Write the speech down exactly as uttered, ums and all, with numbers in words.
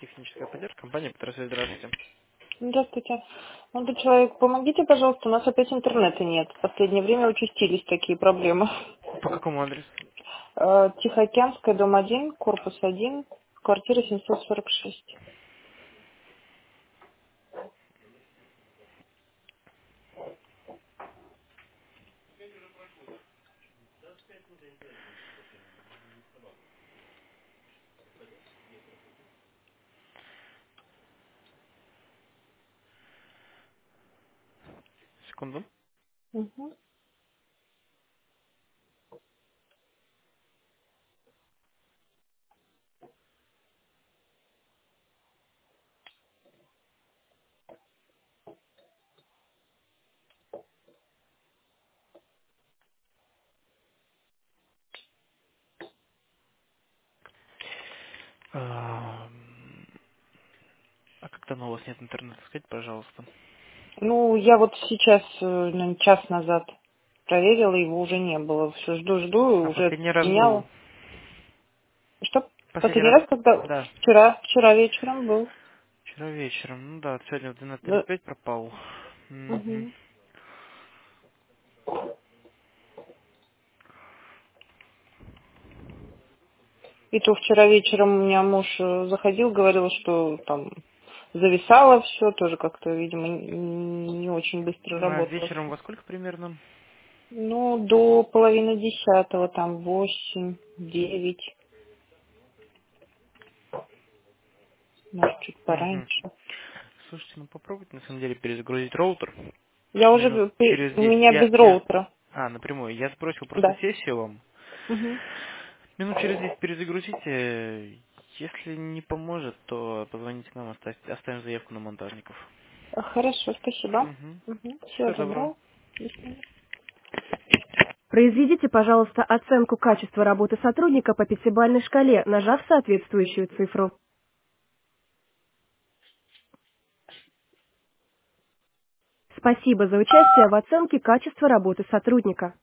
Техническая поддержка, компания Петросвязь, здравствуйте. Здравствуйте. Молодой человек, помогите, пожалуйста, у нас опять интернета нет. В последнее время участились такие проблемы. По какому адресу? Э, Тихоокеанская, дом один, корпус один, квартира семьсот сорок шесть. Секунду. Мгм. А а как давно у вас нет интернета? Скажите, пожалуйста. Ну, я вот сейчас, э, наверное, час назад проверила, его уже не было. Все жду-жду, А уже последний раз был? меняла. Что? Последний Последний раз? раз, когда Да. вчера, вчера вечером был. Вчера вечером. Ну да, сегодня в двенадцать Да. тридцать пять пропал. Мгм. Мгм. И то вчера вечером у меня муж э, заходил, говорил, что там зависало все, тоже как-то, видимо, н- не очень быстро А работало вечером все. во сколько примерно? Ну, до половины десятого, там восемь, девять, может, чуть Мгм. пораньше. Слушайте, ну попробуйте на самом деле перезагрузить роутер. Я уже, Минут б- пе- через у десять. меня Я, без я... роутера, А, напрямую. Я сбросил просто да. сессию вам. Мгм. Минут через десять перезагрузите. Если не поможет, то позвоните нам, оставьте, оставим заявку на монтажников. Хорошо, спасибо. Угу. Угу. Всего Всего доброго. доброго. До свидания. Произведите, пожалуйста, оценку качества работы сотрудника по пятибалльной шкале, нажав соответствующую цифру. Спасибо за участие в оценке качества работы сотрудника.